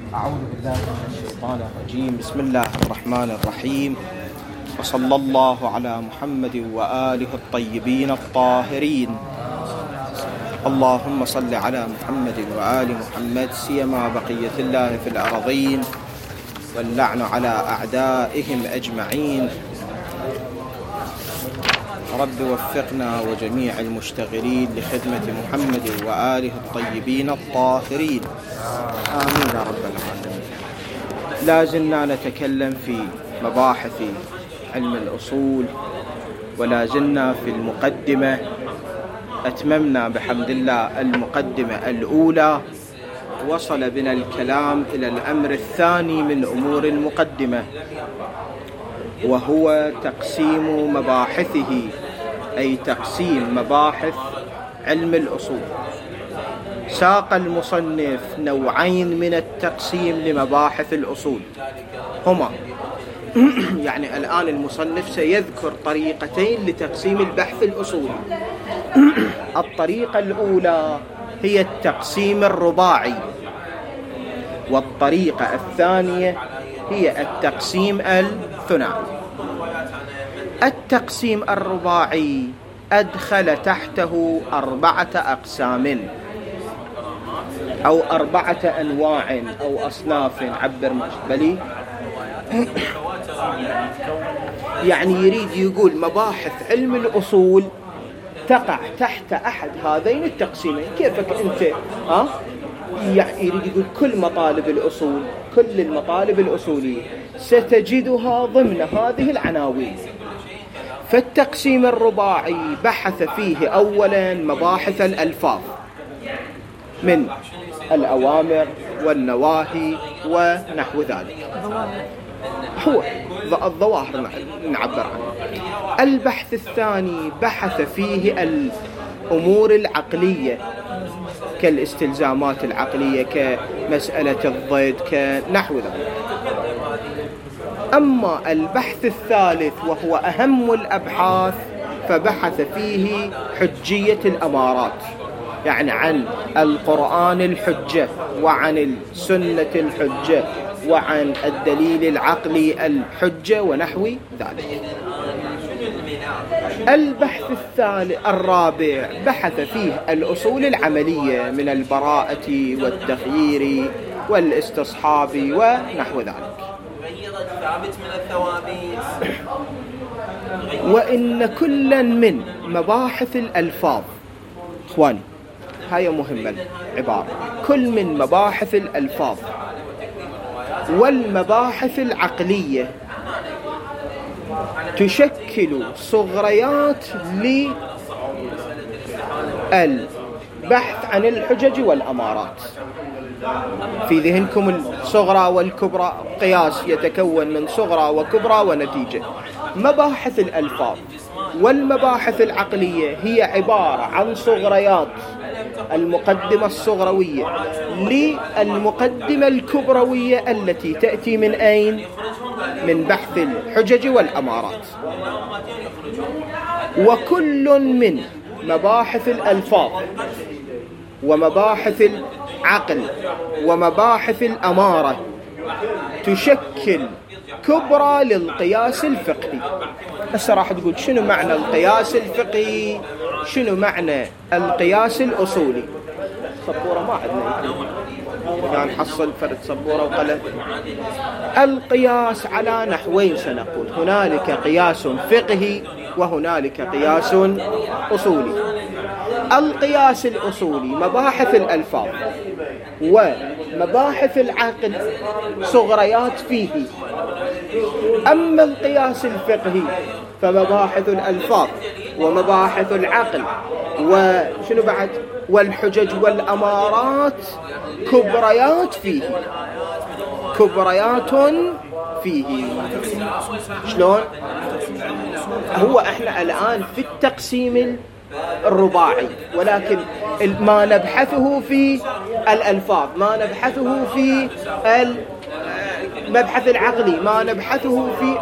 أعوذ بالله من الشيطان الرجيم. بسم الله الرحمن الرحيم، وصلى الله على محمد وآله الطيبين الطاهرين. اللهم صل على محمد وآل محمد، سيما بقية الله في الأرضين، واللعن على أعدائهم أجمعين. رب وفقنا وجميع المشتغلين لخدمة محمد وآله الطيبين الطاهرين، آمين يا رب العالمين. لا زلنا نتكلم في مباحث علم الأصول، ولا زلنا في المقدمة. أتممنا بحمد الله المقدمة الأولى، وصل بنا الكلام إلى الأمر الثاني من أمور المقدمة، وهو تقسيم مباحثه، أي تقسيم مباحث علم الأصول. ساق المصنف نوعين من التقسيم لمباحث الأصول، هما يعني الآن المصنف سيذكر طريقتين لتقسيم البحث الأصولي. الطريقة الأولى هي التقسيم الرباعي، والطريقة الثانية هي التقسيم الثنائي. التقسيم الرباعي أدخل تحته 4 أقسام أو 4 أنواع أو أصناف، عبر مقبلي. يعني يريد يقول مباحث علم الأصول تقع تحت أحد هذين التقسيمين. كيفك أنت يعني يريد يقول كل مطالب الأصول، كل المطالب الأصولية ستجدها ضمن هذه العناوين. فالتقسيم الرباعي بحث فيه أولا مباحث الألفاظ من الأوامر والنواهي ونحو ذلك، هو الظواهر نعبر عنه. البحث الثاني بحث فيه الأمور العقلية، كالاستلزامات العقلية، كمسألة الضد، كنحو ذلك. أما البحث الثالث وهو أهم الأبحاث، فبحث فيه حجية الأمارات، يعني عن القرآن الحجة، وعن السنة الحجة، وعن الدليل العقلي الحجة ونحو ذلك. البحث الرابع بحث فيه الأصول العملية من البراءة والتخيير والاستصحاب ونحو ذلك. وإن كلا من مباحث الألفاظ، إخواني هاي مهمة العبارة، كل من مباحث الألفاظ والمباحث العقلية تشكل صغريات للبحث عن الحجج والأمارات. في ذهنكم الصغرى والكبرى، قياس يتكون من صغرى وكبرى ونتيجة. مباحث الألفاظ والمباحث العقلية هي عبارة عن صغريات المقدمة الصغروية للمقدمة الكبروية التي تأتي من أين؟ من بحث الحجج والأمارات. وكل من مباحث الألفاظ ومباحث العقل ومباحث الأمارة تشكل كبرى للقياس الفقهي. هسه راح تقول شنو معنى القياس الفقهي، شنو معنى القياس الأصولي؟ سبورة ما عندنا، يعني نحصل فرد سبورة وقلم. القياس على نحوين سنقول، هنالك قياس فقهي وهنالك قياس أصولي. القياس الأصولي مباحث الألفاظ ومباحث العقل صغريات فيه. أما القياس الفقهي فمباحث الألفاظ ومباحث العقل وشنو بعد والحجج والأمارات كبريات فيه، كبريات فيه. شلون؟ هو احنا الآن في التقسيم الرباعي، ولكن ما نبحثه في الألفاظ، ما نبحثه في المبحث العقلي، ما نبحثه في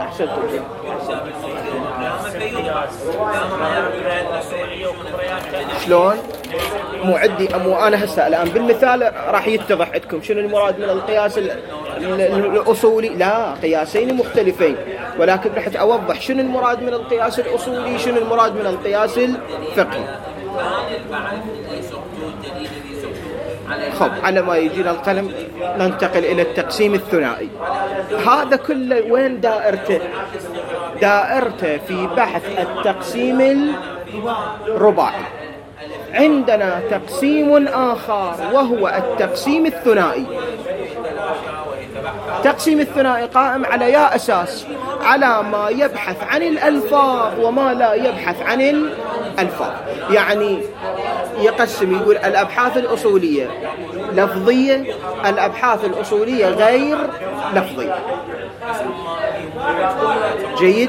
شلون مو عندي أنا هسه الآن بالمثال راح يتضح عندكم شنو المراد من القياس الأصولي. لا، قياسين مختلفين، ولكن راح أوضح شنو المراد من القياس الأصولي، شنو المراد من القياس الفقهي. خب، على ما يجينا القلم ننتقل إلى التقسيم الثنائي. هذا كله وين دائرته؟ دائرته في بحث التقسيم الرباعي. عندنا تقسيم آخر وهو التقسيم الثنائي. التقسيم الثنائي قائم على يا أساس على ما يبحث عن الألفاظ وما لا يبحث عن الألفاظ. يعني يقسم، يقول الأبحاث الأصولية لفظية، الأبحاث الأصولية غير لفظية. جيد.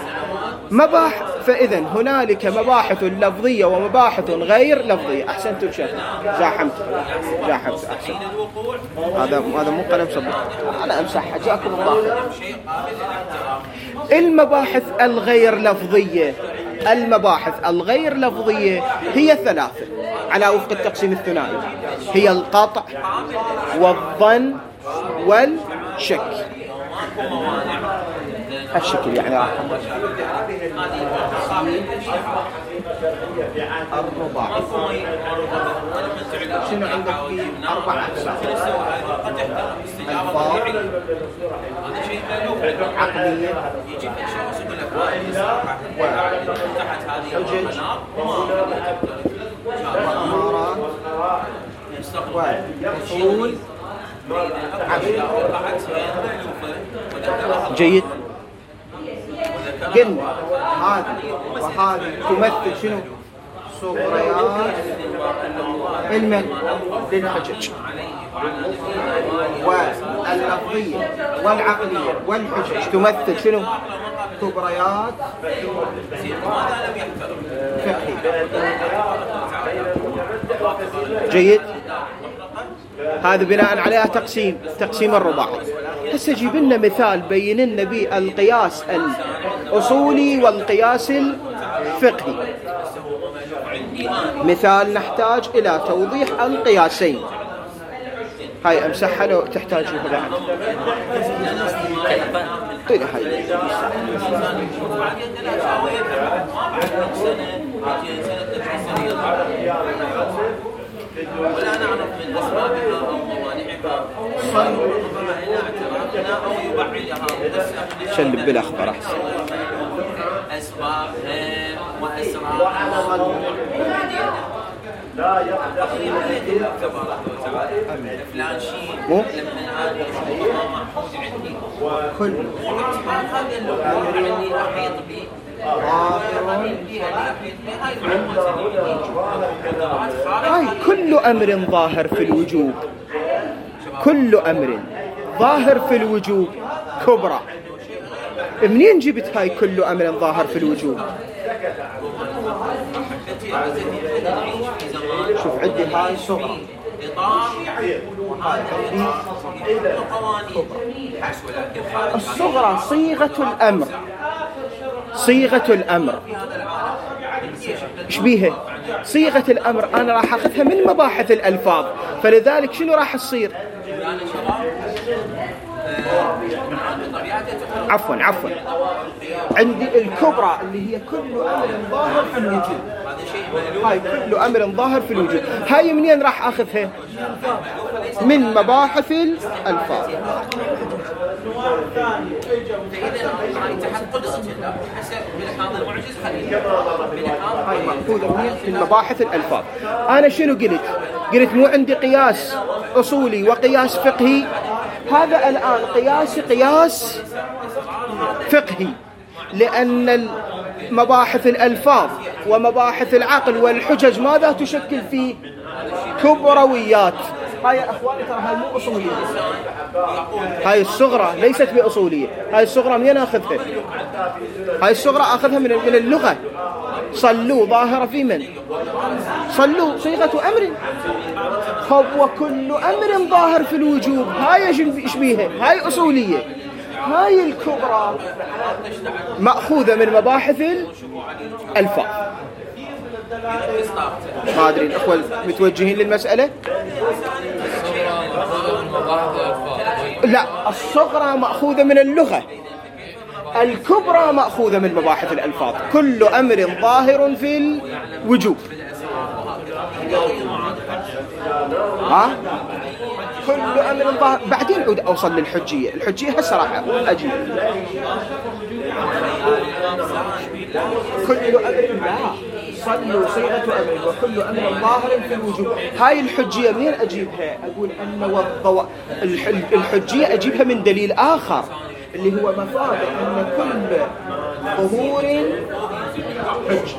فإذن هنالك مباحث لفظية ومباحث غير لفظية. أحسنتم شيخ، زاحمت أحسن. هذا مو قلم صبر، أنا أمسحها، جاكم الله. المباحث الغير لفظية هي ثلاثة على وفق التقسيم الثنائي، هي القطع والظن والشك. الشكل يعني راح الرباعي. شنو عندك في 4 أقسام؟ الفاظ، عقلية، وحجج، وأمارات، وأصول. جيد. قلنا هذه وهذه تمثل شنو؟ صغريات للحجج، واللفظية والعقلية والحجج تمثل شنو؟ كبريات فقهية. جيد. هذا بناء عليها تقسيم الرباعي. هسه جيب لنا مثال بين لنا به القياس الأصولي والقياس الفقهي. مثال نحتاج إلى توضيح القياسين. هاي أمسحها لو تحتاجوها بعد. طيب هاي ولا نعرف من أسبابها أو موانعها ربما إلى اعتراضنا أو يبعدها مدسة شلب بالأخبار أحسن. أسبابها وأسرارها لا يقدر تبارك وتعالى فلان شيء لما أنا ما محفوظ عندي كل هذا اللغة عني أحيط به هاي كل أمر ظاهر في الوجوب، كل أمر ظاهر في الوجوب كبرى. منين جبت هاي كل أمر ظاهر في الوجوب؟ شوف عندي هاي صغرى، الصغرى صيغة الأمر إيش بيها؟ صيغة الأمر أنا راح أخذها من مباحث الألفاظ، فلذلك شنو راح تصير؟ عفوا عندي الكبرى اللي هي كل أمر ظاهر في الوجود. هاي كل أمر ظاهر في الوجود، هاي منين راح أخذها؟ من مباحث الألفاظ. هاي مأخوذة من مباحث الألفاظ. أنا شنو قلت مو عندي قياس أصولي وقياس فقهي. هذا الآن قياس فقهي، لأن مباحث الألفاظ ومباحث العقل والحجج ماذا تشكل فيه؟ كبرويات. هاي يا أخواني ترى هاي مو أصولية، هاي الصغرى ليست بأصولية. هاي الصغرى منين أخذها؟ هاي الصغرى أخذها من اللغة. صلوا ظاهرة في من؟ صلوا صيغة أمر. هو كل أمر ظاهر في الوجوب، هاي إيش بيها؟ هاي أصولية. هاي الكبرى مأخوذة من مباحث الألفاظ. ما أدري الأخوة متوجهين للمسألة؟ لا، الصغرى مأخوذة من اللغة، الكبرى مأخوذة من مباحث الألفاظ. كل أمر ظاهر في الوجوب. كل أمر ظاهر. بعدين عود أوصل للحجية. الحجية هسه راح أجي. كل أمر لا صلوا صيغة أمر وكل أمر ظاهر في الوجوب. هاي الحجية منين أجيبها؟ أقول أن الحجية أجيبها من دليل آخر اللي هو مفاد أن كل ظهور حج.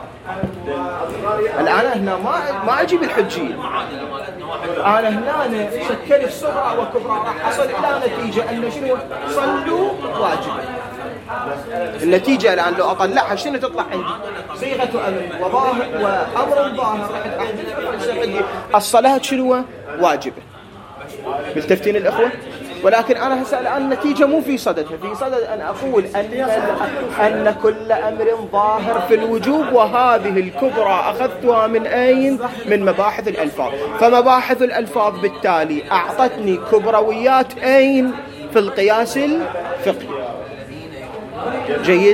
الآن هنا ما أجيب الحجية، أنا هنا شكلت صغرى وكبرى راح أصل إلى نتيجة أن شنو؟ صلوا واجبا. النتيجة الآن لو أطلعها شنو تطلع عندي؟ صيغة أمر وأمر ظاهر راح أحدث الصلاة شنو؟ واجبة. ملتفتين الأخوة؟ ولكن أنا هسأل الآن النتيجة مو في صددها، في صدد أن أقول أن كل أمر ظاهر في الوجوب، وهذه الكبرى أخذتها من أين؟ من مباحث الألفاظ. فمباحث الألفاظ بالتالي أعطتني كبرويات أين؟ في القياس الفقهي. جيد؟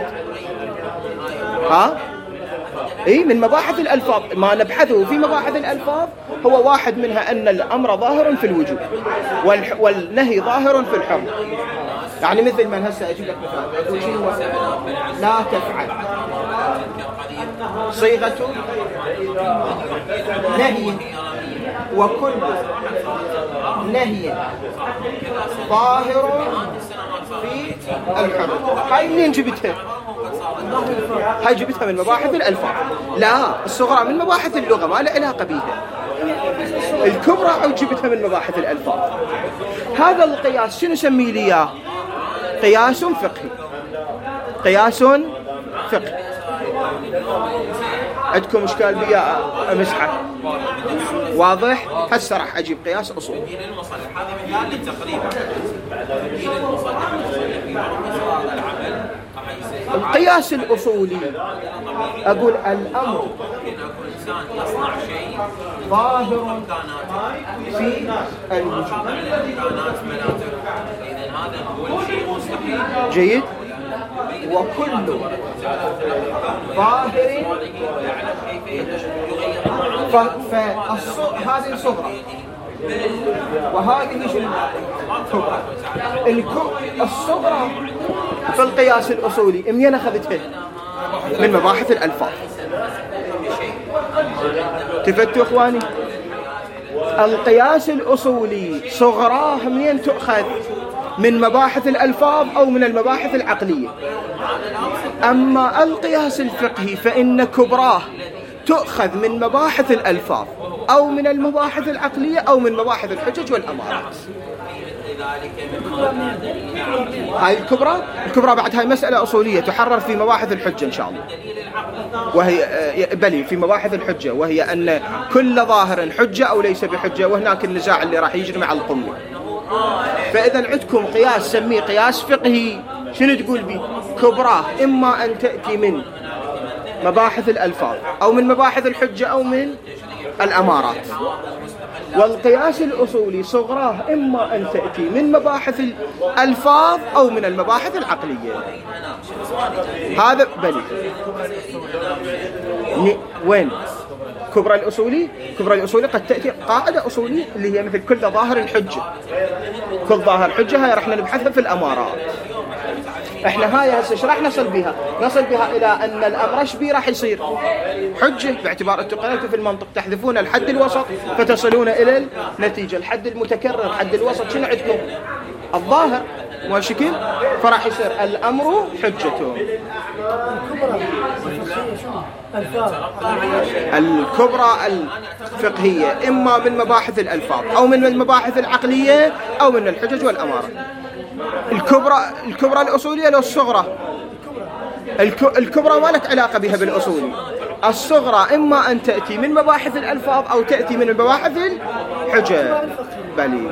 إيه، من مباحث الألفاظ ما نبحثه في مباحث الألفاظ هو واحد منها أن الأمر ظاهر في الوجوب والنهي ظاهر في الحرمة. يعني مثل من هسه أجيب لك مثال أقول شنو؟ لا تفعل صيغة نهي، وكل نهي ظاهر في الحرمة. هاي منين جبتها؟ هاي جبتها من مباحث الألفاظ. لا، الصغرى من مباحث اللغة ما لها علاقة بيها. الكبرى أو جبتها من مباحث الألفاظ. هذا القياس شنو نسميه لي إياه؟ قياس فقهي. قياس فقهي. عندكم إشكال بيا أمسحه؟ واضح؟ هسه راح أجيب قياس أصولي. هذا مثال للتقريب. القياس الأصولي أقول الأمر ظاهر في الوجوب. جيد؟ وكل ظاهر هذه صغرى وهذه كبرى. الصغرى في القياس الأصولي منين أخذتها؟ من مباحث الألفاظ. تفتوا إخواني؟ القياس الأصولي صغراه منين تؤخذ؟ من مباحث الألفاظ أو من المباحث العقلية. أما القياس الفقهي فإن كبراه تؤخذ من مباحث الألفاظ أو من المباحث العقلية أو من مباحث الحجج والأمارات. هاي الكبرى بعد هاي مسألة أصولية تحرر في مباحث الحجة إن شاء الله، وهي بلي في مباحث الحجة، وهي أن كل ظاهر حجة أو ليس بحجة، وهناك النزاع اللي راح يجري مع القمة. فإذا عندكم قياس سميه قياس فقهي، شنو تقول بي؟ كبراه إما أن تأتي من مباحث الألفاظ أو من مباحث الحجة أو من الأمارات. والقياس الأصولي صغراه إما أن تأتي من مباحث الألفاظ أو من المباحث العقلية. هذا بلي وين؟ كبرى الأصولي قد تأتي قاعدة أصولية اللي هي مثل كل ظاهر حجة. كل ظاهر حجة هاي رح نبحثها في الأمارات. احنا هاي هسه ايش راح نصل بها؟ نصل بها الى ان الامر ايش بيه راح يصير؟ حجه، باعتبار انتم قرأتوا في المنطق تحذفون الحد الوسط فتصلون الى النتيجه. الحد المتكرر، الحد الوسط شنو عندكم؟ الظاهر مو شكل، فراح يصير الامر حجته. الكبرى الفقهيه اما من مباحث الالفاظ او من المباحث العقليه او من الحجج والامارات. الكبرى الأصولية لو الصغرى؟ الكبرى ما لك علاقة بها بالأصولي. الصغرى إما أن تأتي من مباحث الألفاظ أو تأتي من مباحث الحجة. بلي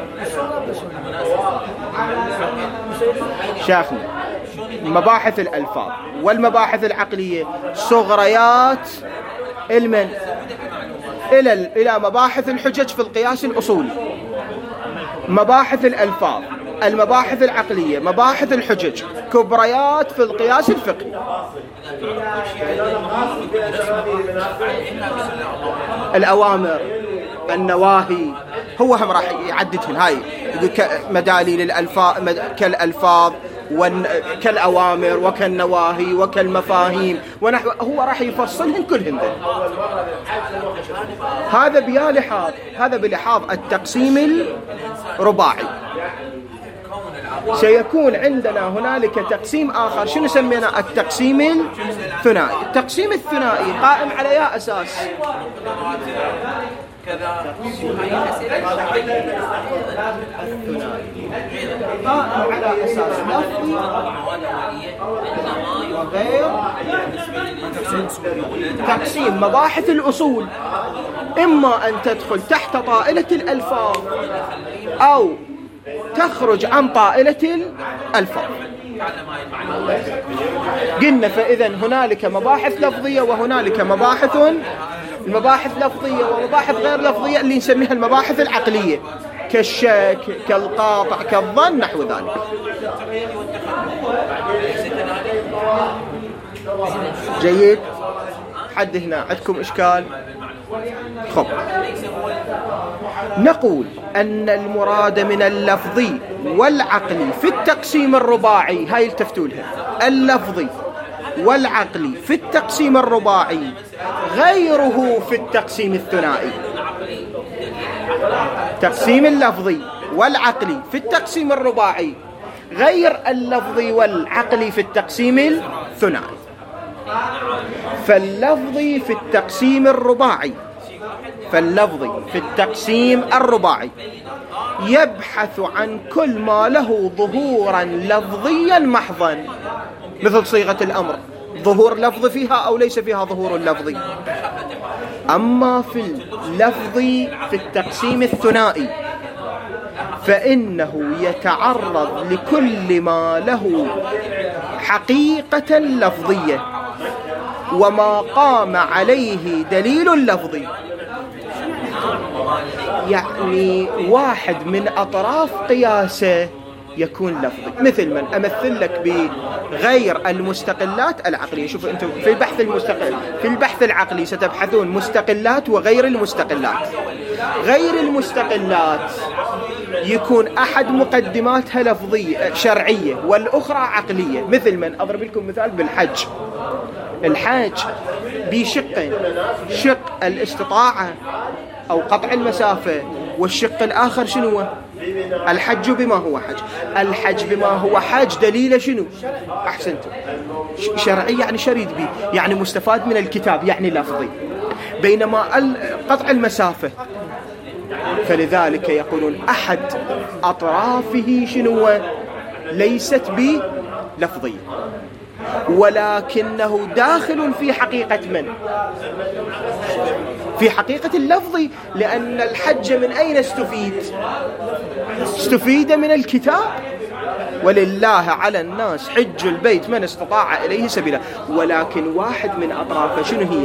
شافني مباحث الألفاظ والمباحث العقلية صغريات المن إلى مباحث الحجج في القياس الأصولي، مباحث الألفاظ، المباحث العقلية، مباحث الحجج، كبريات في القياس الفقهي. الأوامر، النواهي، هو هم راح يعددهن هاي مداليل الألفاظ كالألفاظ كالأوامر وكالنواهي وكالمفاهيم ونحو، هو راح يفصلهن كلهن. هذا بلحاظ التقسيم الرباعي. سيكون عندنا هنالك تقسيم آخر، شنو سمينا؟ التقسيم الثنائي. التقسيم الثنائي قائم على يا أساس؟ قائم على أساس لفظي وغير تقسيم مباحث الأصول، إما أن تدخل تحت طائلة الألفاظ أو تخرج عن طائلة الألفاظ. قلنا فإذا هنالك مباحث لفظية وهنالك المباحث لفظية ومباحث غير لفظية اللي نسميها المباحث العقلية، كالشك، كالقاطع، كالظن، نحو ذلك. جيد، حد هنا عندكم إشكال؟ خب، نقول أن المراد من اللفظي والعقلي في التقسيم الرباعي، هاي التفتوا لها، اللفظي والعقلي في التقسيم الرباعي غيره في التقسيم الثنائي. تقسيم اللفظي والعقلي في التقسيم الرباعي غير اللفظي والعقلي في التقسيم الثنائي. فاللفظي في التقسيم الرباعي يبحث عن كل ما له ظهورا لفظيا محضا، مثل صيغة الأمر، ظهور لفظ فيها أو ليس فيها ظهور لفظي. أما في اللفظي في التقسيم الثنائي فإنه يتعرض لكل ما له حقيقة لفظية وما قام عليه دليل لفظي. يعني واحد من أطراف قياسه يكون لفظي، مثل من أمثل لك بغير المستقلات العقلية. شوفوا أنتم في البحث العقلي ستبحثون مستقلات وغير المستقلات. غير المستقلات يكون أحد مقدماتها لفظية شرعية والأخرى عقلية، مثل من أضرب لكم مثال بالحج. الحج بشقين، شق الاستطاعة أو قطع المسافة، والشق الآخر شنو؟ الحج بما هو حج. الحج بما هو حج دليل شنو؟ أحسنتم، شرعي يعني شريد به، يعني مستفاد من الكتاب، يعني لفظي. بينما قطع المسافة فلذلك يقولون أحد أطرافه شنو؟ ليست بلفظية، ولكنه داخل في حقيقة من؟ في حقيقة اللفظي، لأن الحج من أين استفيد؟ استفيد من الكتاب، ولله على الناس حج البيت من استطاع إليه سبيلا. ولكن واحد من أطرافه شنو هي؟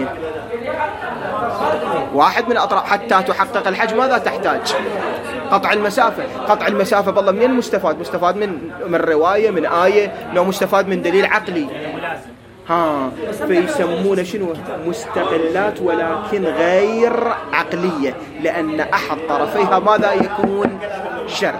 واحد من أطراف حتى تحقق الحج ماذا تحتاج؟ قطع المسافة. قطع المسافة بالله من المستفاد؟ مستفاد من رواية، من آية، لو مستفاد من دليل عقلي. فيسمون شنو؟ مستقلات ولكن غير عقلية، لأن أحد طرفيها ماذا يكون؟ شرع.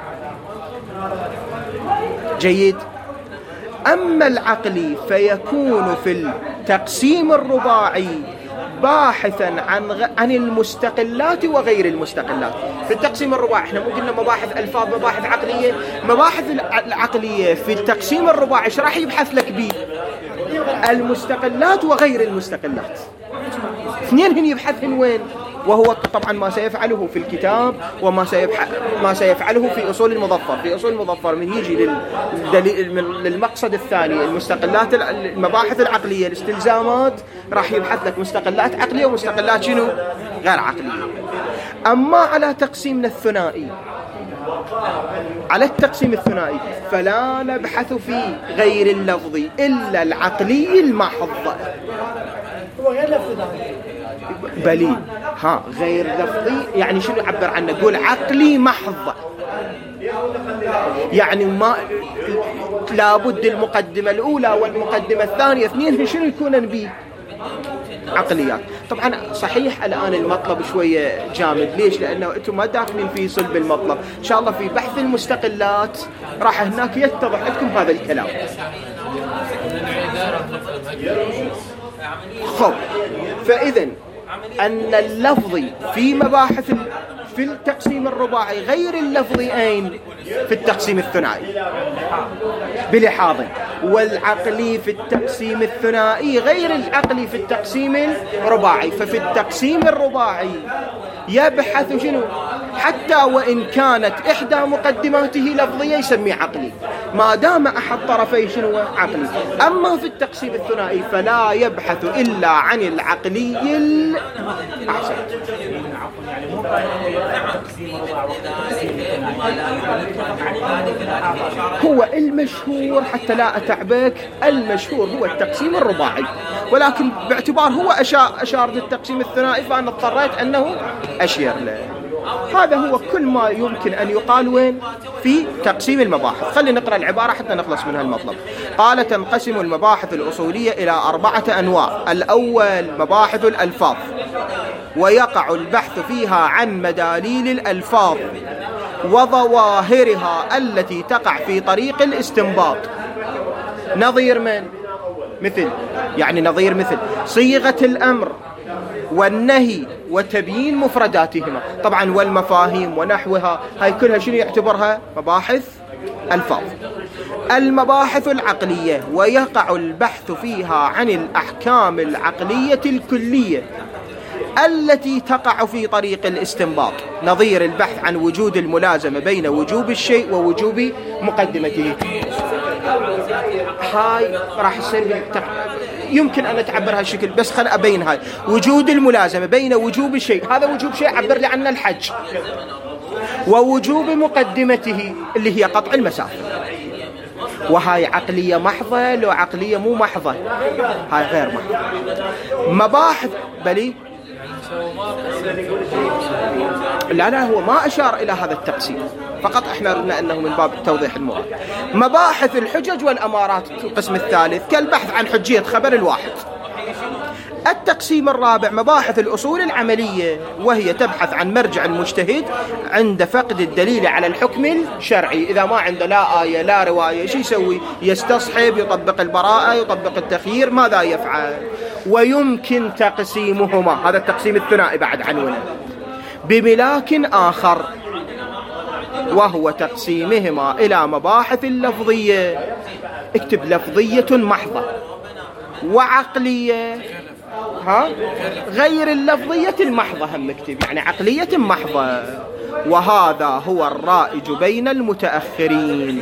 جيد. أما العقلي فيكون في التقسيم الرباعي باحثا عن المستقلات وغير المستقلات. في التقسيم الرباعي احنا مو قلنا مباحث الفاظ، مباحث عقليه. مباحث العقليه في التقسيم الرباعي ايش راح يبحث لك به؟ المستقلات وغير المستقلات، اثنين هن يبحثهن وين؟ وهو طبعا ما سيفعله في الكتاب وما سيفعله في أصول المظفر. في أصول المظفر من يجي للمقصد الثاني، المستقلات، المباحث العقلية، الاستلزامات، راح يبحث لك مستقلات عقلية ومستقلات شنو؟ غير عقلية. أما على تقسيمنا الثنائي، على التقسيم الثنائي فلا نبحث في غير اللفظي إلا العقلي المحض. هو غير لفظي. بلي غير لفظي يعني شنو يعبر عنه؟ يقول عقلي محض، يعني ما لابد المقدمة الأولى والمقدمة الثانية اثنين شنو يكونن به؟ عقليات. طبعا صحيح الآن المطلب شوية جامد، ليش؟ لأنه أنتم ما داخلين في صلب المطلب. إن شاء الله في بحث المستقلات راح هناك يتضح لكم هذا الكلام. خب، فإذن أن اللفظي في مباحث في التقسيم الرباعي غير اللفظي أين؟ في التقسيم الثنائي بلحاظ، والعقلي في التقسيم الثنائي غير العقلي في التقسيم الرباعي. ففي التقسيم الرباعي يبحث شنو؟ حتى وإن كانت إحدى مقدماته لفظية يسميه عقلي، ما دام أحد طرفي شنو؟ عقلي. أما في التقسيم الثنائي فلا يبحث إلا عن العقلي الأحسن. هو المشهور حتى لا أتعبك، المشهور هو التقسيم الرباعي، ولكن باعتبار هو أشار للتقسيم الثنائي فأنا اضطريت أنه أشير له. هذا هو كل ما يمكن أن يقال وين؟ في تقسيم المباحث. خلينا نقرأ العبارة حتى نخلص من هالمطلب. قال: تنقسم المباحث الأصولية إلى 4 أنواع. الأول مباحث الألفاظ، ويقع البحث فيها عن مداليل الألفاظ وظواهرها التي تقع في طريق الاستنباط. نظير من؟ مثل، يعني نظير مثل صيغة الأمر والنهي وتبيين مفرداتهما. طبعا والمفاهيم ونحوها، هاي كلها شنو يعتبرها؟ مباحث ألفاظ. المباحث العقلية، ويقع البحث فيها عن الأحكام العقلية الكلية التي تقع في طريق الاستنباط. نظير البحث عن وجود الملازمة بين وجوب الشيء ووجوب مقدمته. هاي راح يصير يمكن أن أتعبرها الشكل، بس خل أبين هاي. وجود الملازمة بين وجوب الشيء، هذا وجوب شيء عبر لي عنه الحج، ووجوب مقدمته اللي هي قطع المسافة. وهاي عقلية محضة لو عقلية مو محضة؟ هاي غير محضة. مباحث بلي لا هو ما أشار إلى هذا التقسيم، فقط احنا ردنا أنه من باب توضيح المراد. مباحث الحجج والأمارات القسم الثالث، كالبحث عن حجية خبر الواحد. التقسيم الرابع مباحث الأصول العملية، وهي تبحث عن مرجع المجتهد عند فقد الدليل على الحكم الشرعي. إذا ما عنده لا آية لا رواية شو يسوي؟ يستصحب، يطبق البراءة، يطبق التخيير، ماذا يفعل؟ ويمكن تقسيمهما، هذا التقسيم الثنائي بعد عنوانه، بملاك آخر، وهو تقسيمهما إلى مباحث اللفظية. اكتب لفظية محضة، وعقلية غير اللفظية المحضة، هم اكتب يعني عقلية محضة. وهذا هو الرائج بين المتأخرين.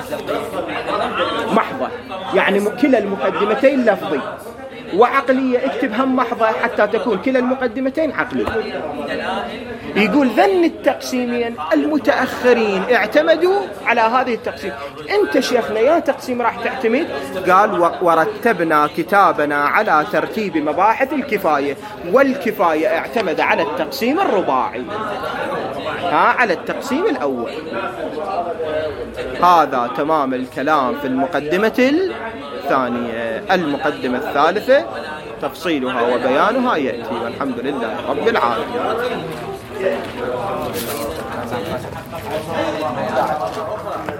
محضة يعني كلا المقدمتين لفظي، وعقلية اكتب هم محضة حتى تكون كلا المقدمتين عقلية. يقول ذن التقسيمين المتأخرين اعتمدوا على هذه التقسيم. انت شيخنا يا تقسيم راح تعتمد؟ قال: ورتبنا كتابنا على ترتيب مباحث الكفاية، والكفاية اعتمد على التقسيم الرباعي، على التقسيم الأول. هذا تمام الكلام في المقدمة الثانية. المقدمة الثالثة تفصيلها وبيانها يأتي، والحمد لله رب العالمين.